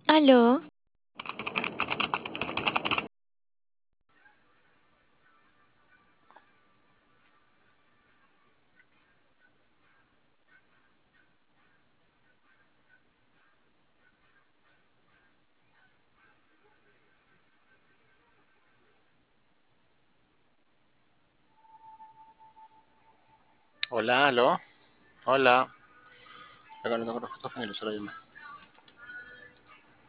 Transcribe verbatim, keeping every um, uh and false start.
Aló, Hola, aló. Hola. Acá hablando con los con el usuario.